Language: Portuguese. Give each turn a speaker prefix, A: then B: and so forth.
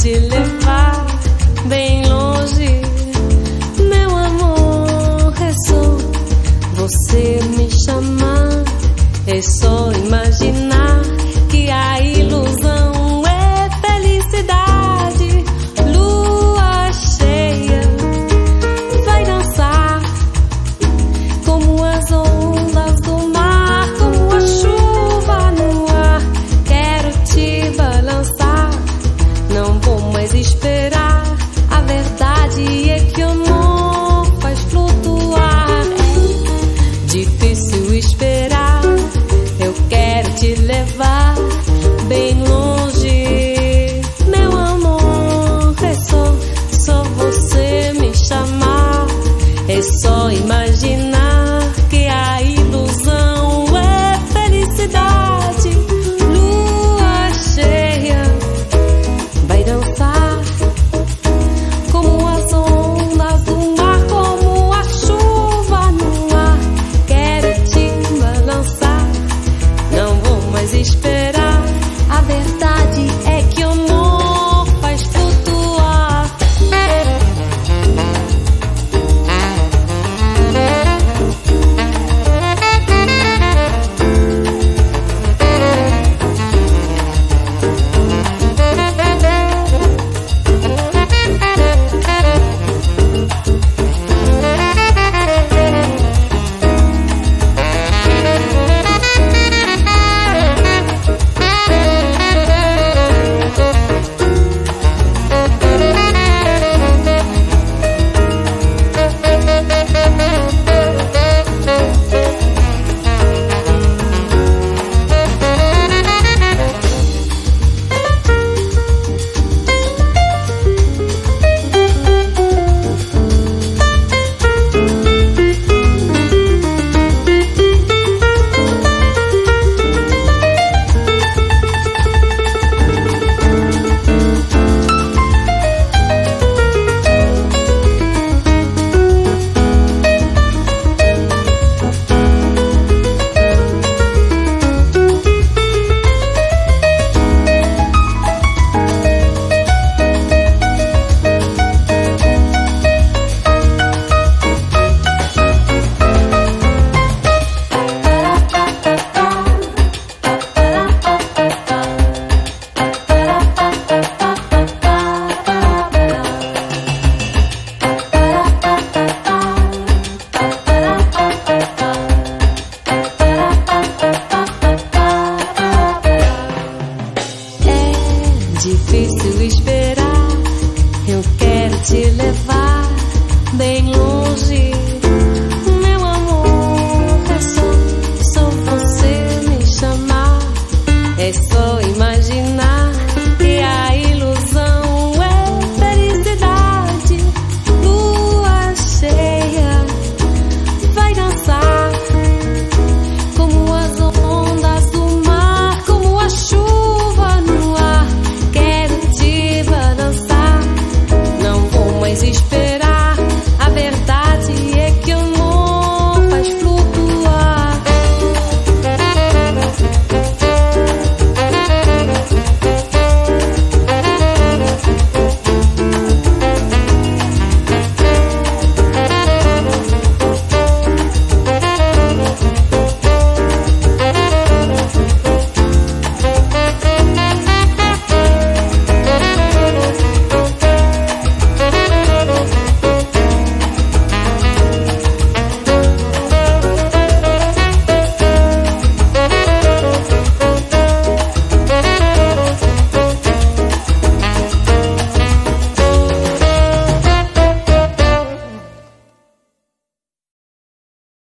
A: te levar bem longe. Meu amor, é só você me chamar. É só imaginar que a ilusão é felicidade. Lua cheia vai dançar como as ondas do mar, como a chuva no ar. Quero te balançar, não vou mais esperar. A verdade é que o amor faz flutuar. É difícil esperar, eu quero te levar bem longe. Meu amor, é só você me chamar. É só imaginar que a ilusão é felicidade. Lua cheia vai dançar como as ondas do mar, como a chuva no ar. Quero te balançar, não vou mais esperar. A verdade é que o amor faz flutuar. Difícil esperar, eu quero te levar bem longe.